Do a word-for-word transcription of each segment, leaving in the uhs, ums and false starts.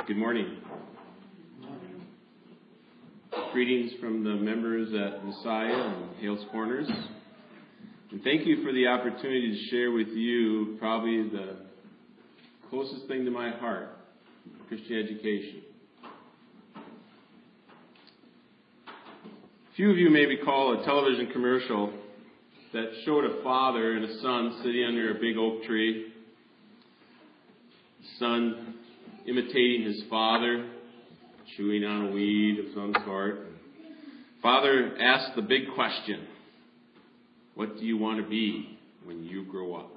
Good morning. Greetings from the members at Messiah and Hales Corners. And thank you for the opportunity to share with you probably the closest thing to my heart, Christian education. A few of you may recall a television commercial that showed a father and a son sitting under a big oak tree. The son imitating his father, chewing on a weed of some sort. Father asked the big question, what do you want to be when you grow up?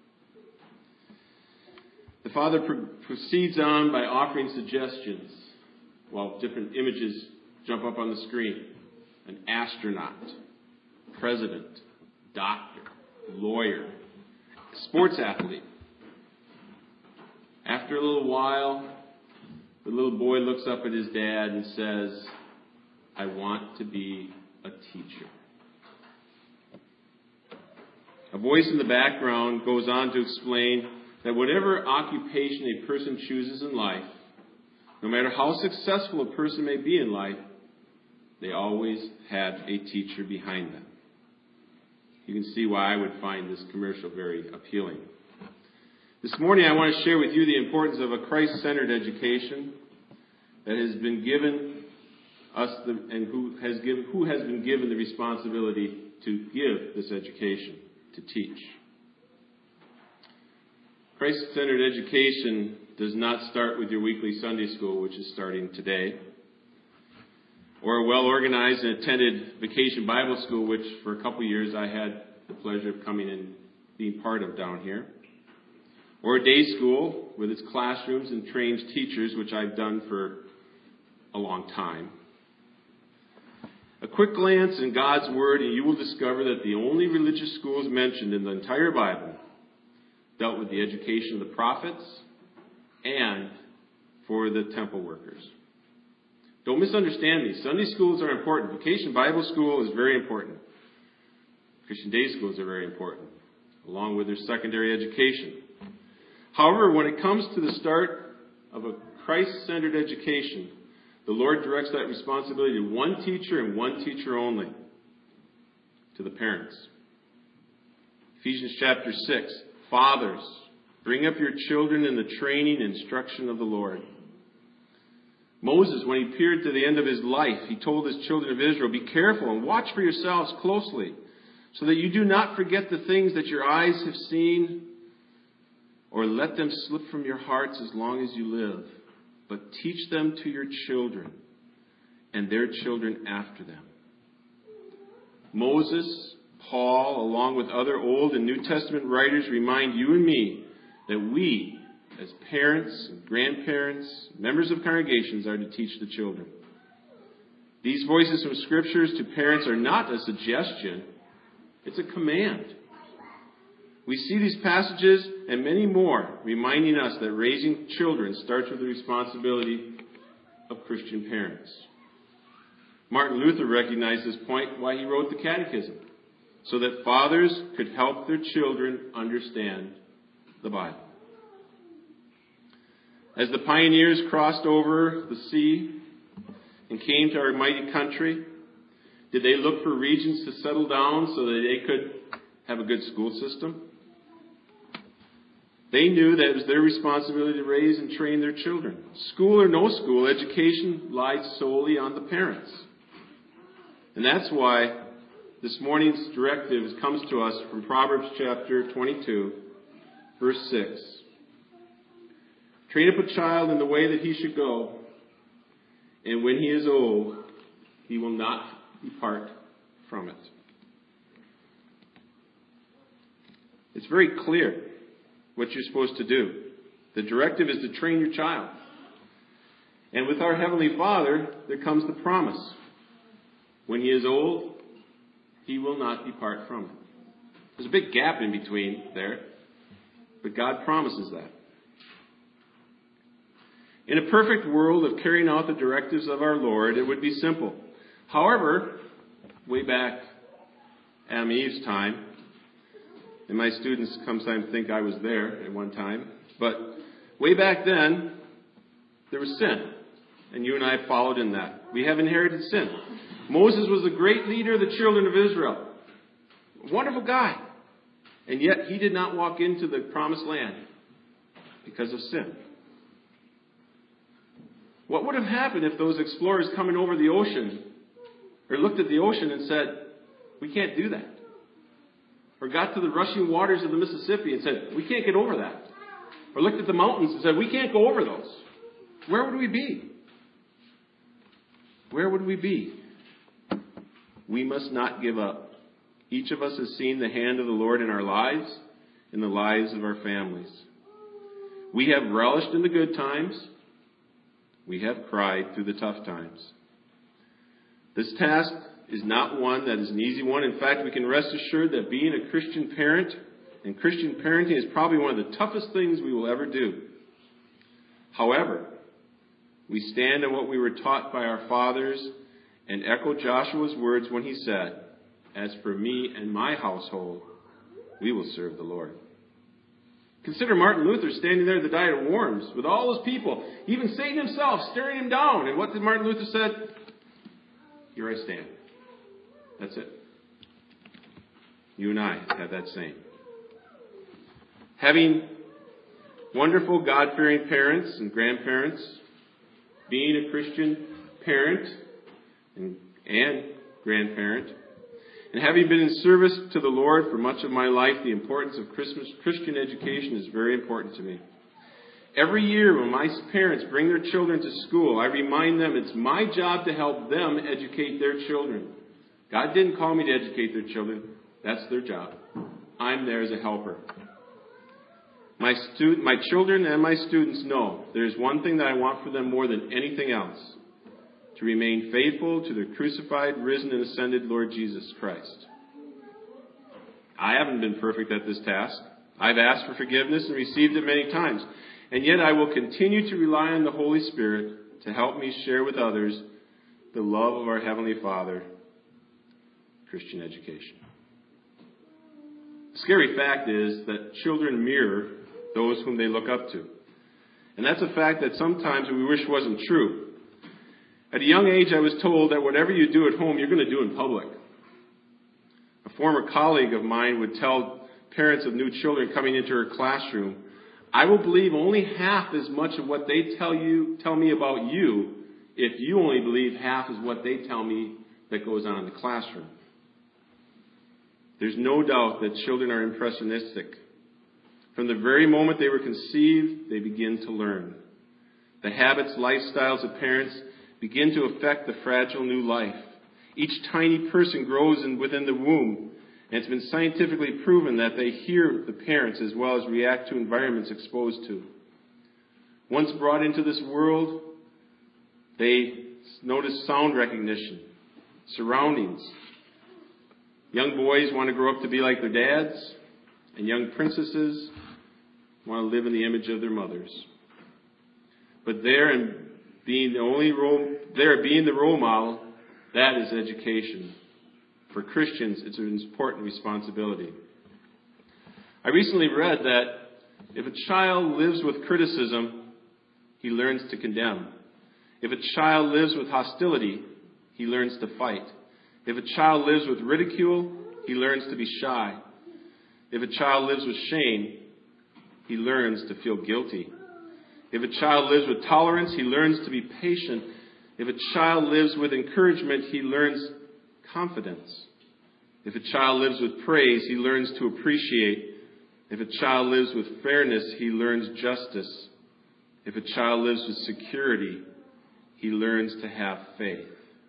The father pro- proceeds on by offering suggestions while different images jump up on the screen. An astronaut, president, doctor, lawyer, sports athlete. After a little while, the little boy looks up at his dad and says, I want to be a teacher. A voice in the background goes on to explain that whatever occupation a person chooses in life, no matter how successful a person may be in life, they always had a teacher behind them. You can see why I would find this commercial very appealing. This morning I want to share with you the importance of a Christ-centered education that has been given us the, and who has given who has been given the responsibility to give this education, to teach. Christ-centered education does not start with your weekly Sunday school, which is starting today, or a well-organized and attended vacation Bible school, which for a couple of years I had the pleasure of coming and being part of down here, or a day school with its classrooms and trained teachers, which I've done for a long time. A quick glance in God's Word and you will discover that the only religious schools mentioned in the entire Bible dealt with the education of the prophets and for the temple workers. Don't misunderstand me. Sunday schools are important. Vacation Bible school is very important. Christian day schools are very important, along with their secondary education. However, when it comes to the start of a Christ-centered education, the Lord directs that responsibility to one teacher and one teacher only, to the parents. Ephesians chapter six, fathers, bring up your children in the training and instruction of the Lord. Moses, when he appeared to the end of his life, he told his children of Israel, be careful and watch for yourselves closely, so that you do not forget the things that your eyes have seen, or let them slip from your hearts as long as you live. But teach them to your children and their children after them. Moses, Paul, along with other Old and New Testament writers, remind you and me that we, as parents and grandparents, members of congregations, are to teach the children. These voices from Scriptures to parents are not a suggestion, it's a command. We see these passages and many more reminding us that raising children starts with the responsibility of Christian parents. Martin Luther recognized this point while he wrote the Catechism, so that fathers could help their children understand the Bible. As the pioneers crossed over the sea and came to our mighty country, did they look for regions to settle down so that they could have a good school system? They knew that it was their responsibility to raise and train their children. School or no school, education lies solely on the parents. And that's why this morning's directive comes to us from Proverbs chapter twenty-two, verse six. Train up a child in the way that he should go, and when he is old, he will not depart from it. It's very clear what you're supposed to do. The directive is to train your child. And with our Heavenly Father, there comes the promise. When he is old, he will not depart from it. There's a big gap in between there, but God promises that. In a perfect world of carrying out the directives of our Lord, it would be simple. However, way back Adam and Eve's time, and my students sometimes think I was there at one time, but way back then, there was sin. And you and I followed in that. We have inherited sin. Moses was a great leader of the children of Israel. A wonderful guy. And yet he did not walk into the promised land because of sin. What would have happened if those explorers coming over the ocean or looked at the ocean and said, we can't do that? Or got to the rushing waters of the Mississippi and said, we can't get over that. Or looked at the mountains and said, we can't go over those. Where would we be? Where would we be? We must not give up. Each of us has seen the hand of the Lord in our lives, in the lives of our families. We have relished in the good times. We have cried through the tough times. This task is not one that is an easy one. In fact, we can rest assured that being a Christian parent and Christian parenting is probably one of the toughest things we will ever do. However, we stand on what we were taught by our fathers and echo Joshua's words when he said, as for me and my household, we will serve the Lord. Consider Martin Luther standing there at the Diet of Worms with all those people, even Satan himself staring him down. And what did Martin Luther say? Here I stand. That's it. You and I have that same. Having wonderful God-fearing parents and grandparents, being a Christian parent and, and grandparent, and having been in service to the Lord for much of my life, the importance of Christmas, Christian education is very important to me. Every year when my parents bring their children to school, I remind them it's my job to help them educate their children. God didn't call me to educate their children. That's their job. I'm there as a helper. My student, my children and my students know there's one thing that I want for them more than anything else. To remain faithful to the crucified, risen, and ascended Lord Jesus Christ. I haven't been perfect at this task. I've asked for forgiveness and received it many times. And yet I will continue to rely on the Holy Spirit to help me share with others the love of our Heavenly Father, Christian education. The scary fact is that children mirror those whom they look up to. And that's a fact that sometimes we wish wasn't true. At a young age, I was told that whatever you do at home, you're going to do in public. A former colleague of mine would tell parents of new children coming into her classroom, I will believe only half as much of what they tell you, tell me about you, if you only believe half as what they tell me that goes on in the classroom. There's no doubt that children are impressionistic. From the very moment they were conceived, they begin to learn. The habits, lifestyles of parents begin to affect the fragile new life. Each tiny person grows in, within the womb, and it's been scientifically proven that they hear the parents as well as react to environments exposed to. Once brought into this world, they notice sound recognition, surroundings. Young boys want to grow up to be like their dads, and young princesses want to live in the image of their mothers. But there, and being the only role, there being the role model, that is education. For Christians, it's an important responsibility. I recently read that if a child lives with criticism, he learns to condemn. If a child lives with hostility, he learns to fight. If a child lives with ridicule, he learns to be shy. If a child lives with shame, he learns to feel guilty. If a child lives with tolerance, he learns to be patient. If a child lives with encouragement, he learns confidence. If a child lives with praise, he learns to appreciate. If a child lives with fairness, he learns justice. If a child lives with security, he learns to have faith.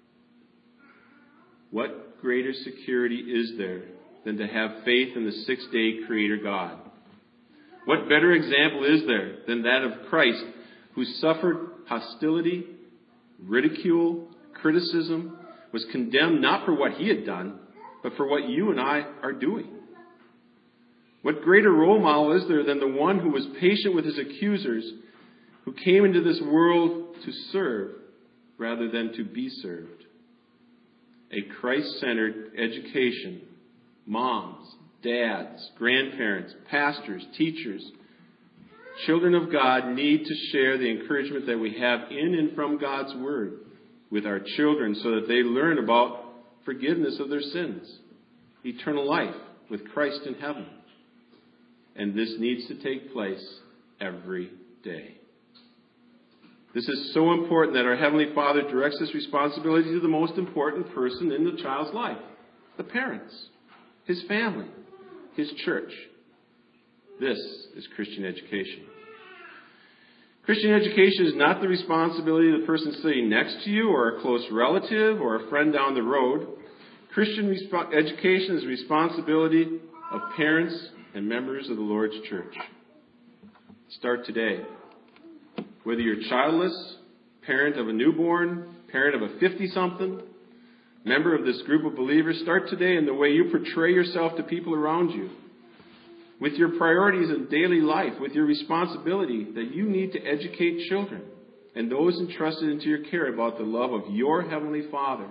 What greater security is there than to have faith in the six-day Creator God? What better example is there than that of Christ, who suffered hostility, ridicule, criticism, was condemned not for what he had done, but for what you and I are doing? What greater role model is there than the one who was patient with his accusers, who came into this world to serve rather than to be served? A Christ-centered education, moms, dads, grandparents, pastors, teachers, Children of God need to share the encouragement that we have in and from God's Word with our children so that they learn about forgiveness of their sins, eternal life with Christ in heaven. And this needs to take place every day. This is so important that our Heavenly Father directs this responsibility to the most important person in the child's life, the parents, his family, his church. This is Christian education. Christian education is not the responsibility of the person sitting next to you or a close relative or a friend down the road. Christian resp- education is the responsibility of parents and members of the Lord's church. Start today. Whether you're childless, parent of a newborn, parent of a fifty-something, member of this group of believers, start today in the way you portray yourself to people around you. With your priorities in daily life, with your responsibility that you need to educate children and those entrusted into your care about the love of your Heavenly Father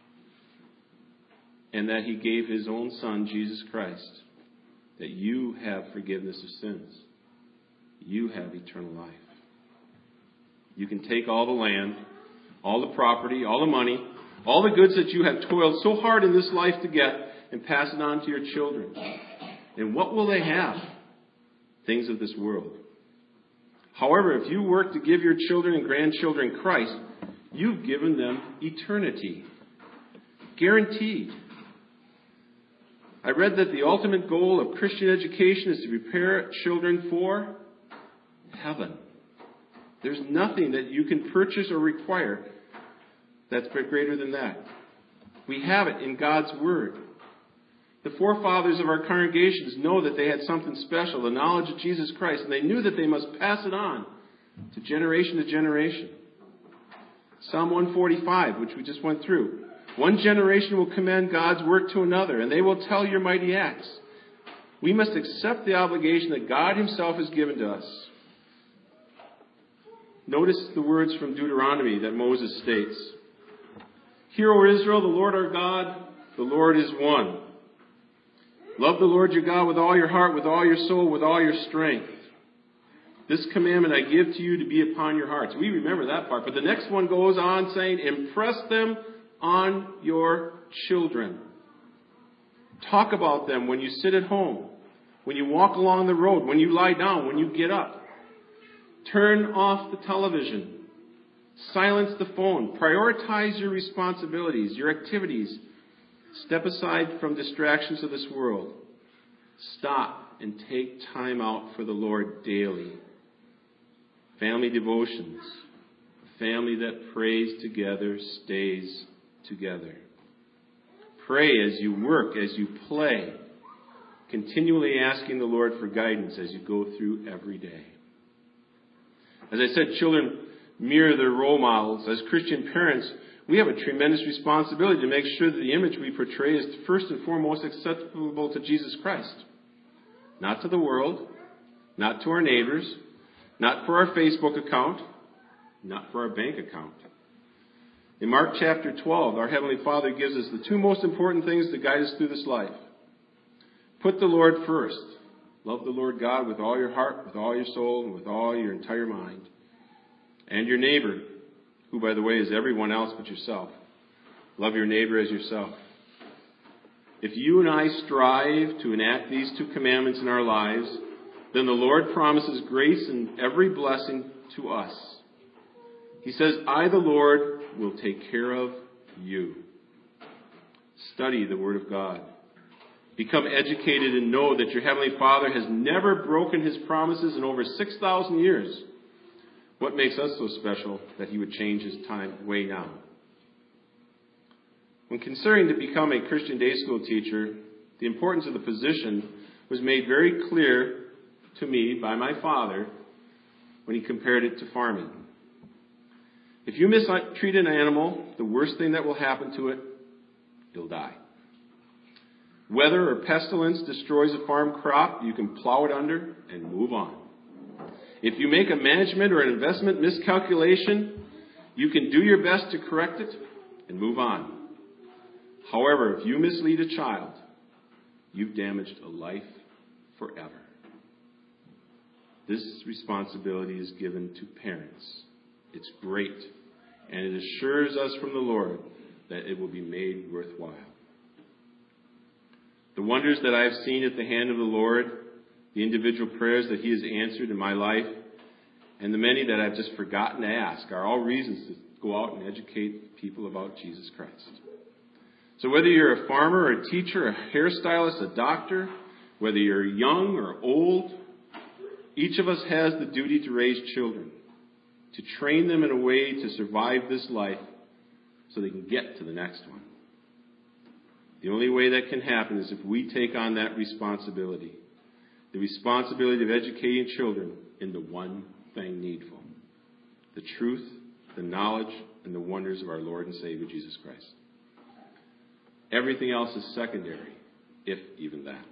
and that He gave His own Son, Jesus Christ, that you have forgiveness of sins. You have eternal life. You can take all the land, all the property, all the money, all the goods that you have toiled so hard in this life to get and pass it on to your children. And what will they have? Things of this world. However, if you work to give your children and grandchildren Christ, you've given them eternity. Guaranteed. I read that the ultimate goal of Christian education is to prepare children for heaven. There's nothing that you can purchase or require that's greater than that. We have it in God's Word. The forefathers of our congregations know that they had something special, the knowledge of Jesus Christ, and they knew that they must pass it on to generation to generation. Psalm one forty-five, which we just went through. One generation will commend God's work to another, and they will tell your mighty acts. We must accept the obligation that God Himself has given to us. Notice the words from Deuteronomy that Moses states. Hear, O Israel, the Lord our God, the Lord is one. Love the Lord your God with all your heart, with all your soul, with all your strength. This commandment I give to you to be upon your hearts. We remember that part. But the next one goes on saying, impress them on your children. Talk about them when you sit at home, when you walk along the road, when you lie down, when you get up. Turn off the television. Silence the phone. Prioritize your responsibilities, your activities. Step aside from distractions of this world. Stop and take time out for the Lord daily. Family devotions. A family that prays together stays together. Pray as you work, as you play. Continually asking the Lord for guidance as you go through every day. As I said, children mirror their role models. As Christian parents, we have a tremendous responsibility to make sure that the image we portray is first and foremost acceptable to Jesus Christ. Not to the world, not to our neighbors, not for our Facebook account, not for our bank account. In Mark chapter twelve, our Heavenly Father gives us the two most important things to guide us through this life. Put the Lord first. Love the Lord God with all your heart, with all your soul, and with all your entire mind. And your neighbor, who, by the way, is everyone else but yourself. Love your neighbor as yourself. If you and I strive to enact these two commandments in our lives, then the Lord promises grace and every blessing to us. He says, I, the Lord, will take care of you. Study the Word of God. Become educated and know that your Heavenly Father has never broken His promises in over six thousand years. What makes us so special that He would change His time way now? When considering to become a Christian day school teacher, the importance of the position was made very clear to me by my father when he compared it to farming. If you mistreat an animal, the worst thing that will happen to it, it'll die. Weather or pestilence destroys a farm crop, you can plow it under and move on. If you make a management or an investment miscalculation, you can do your best to correct it and move on. However, if you mislead a child, you've damaged a life forever. this responsibility is given to parents. It's great, and it assures us from the Lord that it will be made worthwhile. The wonders that I have seen at the hand of the Lord, the individual prayers that He has answered in my life, and the many that I've just forgotten to ask are all reasons to go out and educate people about Jesus Christ. So whether you're a farmer or a teacher, a hairstylist, a doctor, whether you're young or old, each of us has the duty to raise children, to train them in a way to survive this life so they can get to the next one. The only way that can happen is if we take on that responsibility, the responsibility of educating children in the one thing needful, the truth, the knowledge, and the wonders of our Lord and Savior Jesus Christ. Everything else is secondary, if even that.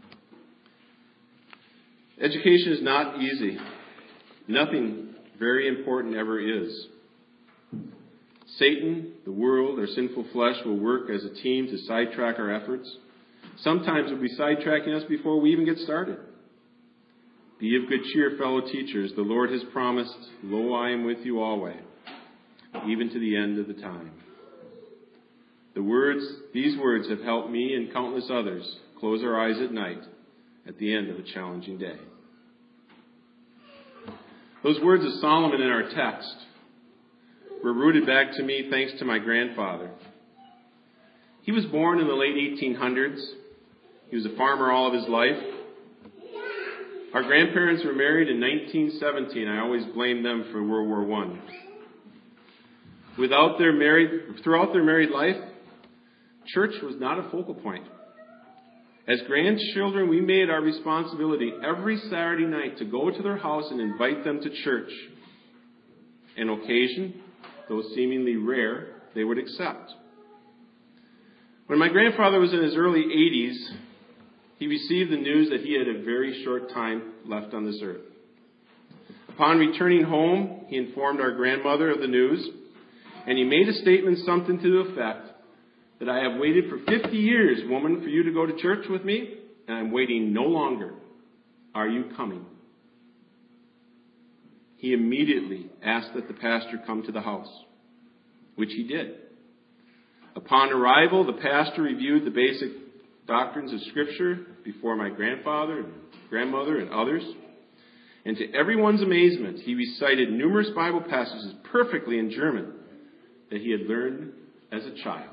Education is not easy. Nothing very important ever is. Satan, the world, our sinful flesh will work as a team to sidetrack our efforts. Sometimes we'll be sidetracking us before we even get started. Be of good cheer, fellow teachers. The Lord has promised, "Lo, I am with you always, even to the end of the time." The words, these words have helped me and countless others close our eyes at night at the end of a challenging day. Those words of Solomon in our text were rooted back to me thanks to my grandfather. He was born in the late eighteen hundreds. He was a farmer all of his life. Our grandparents were married in nineteen seventeen. I always blamed them for World War One. Without their married, throughout their married life, church was not a focal point. As grandchildren, we made our responsibility every Saturday night to go to their house and invite them to church. An occasion, though seemingly rare, they would accept. When my grandfather was in his early eighties, he received the news that he had a very short time left on this earth. Upon returning home, he informed our grandmother of the news, and he made a statement something to the effect that I have waited for fifty years, woman, for you to go to church with me, and I'm waiting no longer. Are you coming? He immediately asked that the pastor come to the house, which he did. Upon arrival, the pastor reviewed the basic doctrines of Scripture before my grandfather and grandmother and others. And to everyone's amazement, he recited numerous Bible passages perfectly in German that he had learned as a child.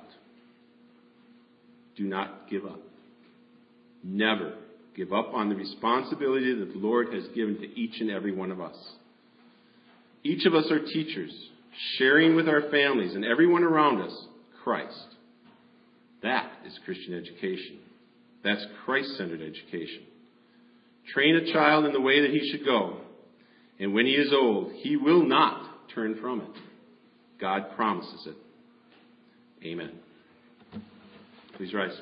Do not give up. Never give up on the responsibility that the Lord has given to each and every one of us. Each of us are teachers, sharing with our families and everyone around us Christ. That is Christian education. That's Christ-centered education. Train a child in the way that he should go, and when he is old, he will not turn from it. God promises it. Amen. Please rise.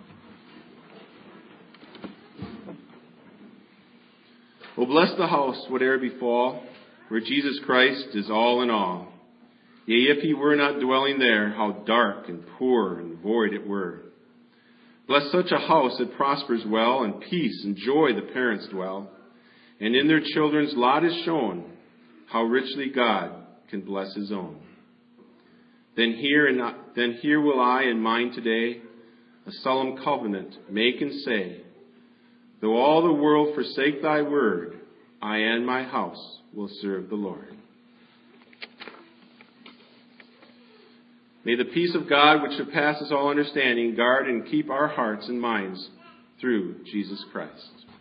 Oh, bless the house, whate'er befall, where Jesus Christ is all in all. Yea, if he were not dwelling there, how dark and poor and void it were. Bless such a house that prospers well, and peace and joy the parents dwell, and in their children's lot is shown how richly God can bless his own. Then here, and not, then here will I and mine today a solemn covenant make and say, though all the world forsake thy word, I and my house will serve the Lord. May the peace of God, which surpasses all understanding, guard and keep our hearts and minds through Jesus Christ.